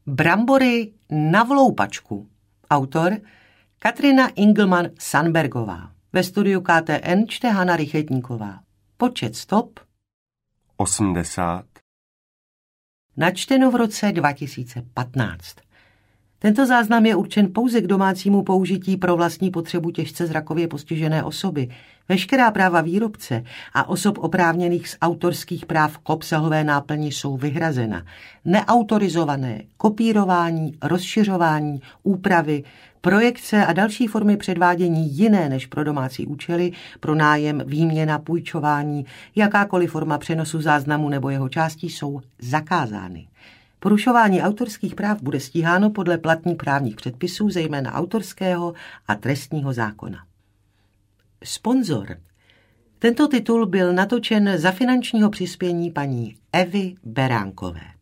Brambory na vloupačku. Autor Katrina Ingelman-Sandbergová. Ve studiu KTN čte Hana Rychetníková. Počet stop 80. Načteno v roce 2015. Tento záznam je určen pouze k domácímu použití pro vlastní potřebu těžce zrakově postižené osoby. Veškerá práva výrobce a osob oprávněných z autorských práv k obsahové náplni jsou vyhrazena. Neautorizované kopírování, rozšiřování, úpravy, projekce a další formy předvádění jiné než pro domácí účely, pro nájem, výměna, půjčování, jakákoliv forma přenosu záznamu nebo jeho částí jsou zakázány. Porušování autorských práv bude stíháno podle platných právních předpisů, zejména autorského a trestního zákona. Sponzor. Tento titul byl natočen za finančního přispění paní Evy Beránkové.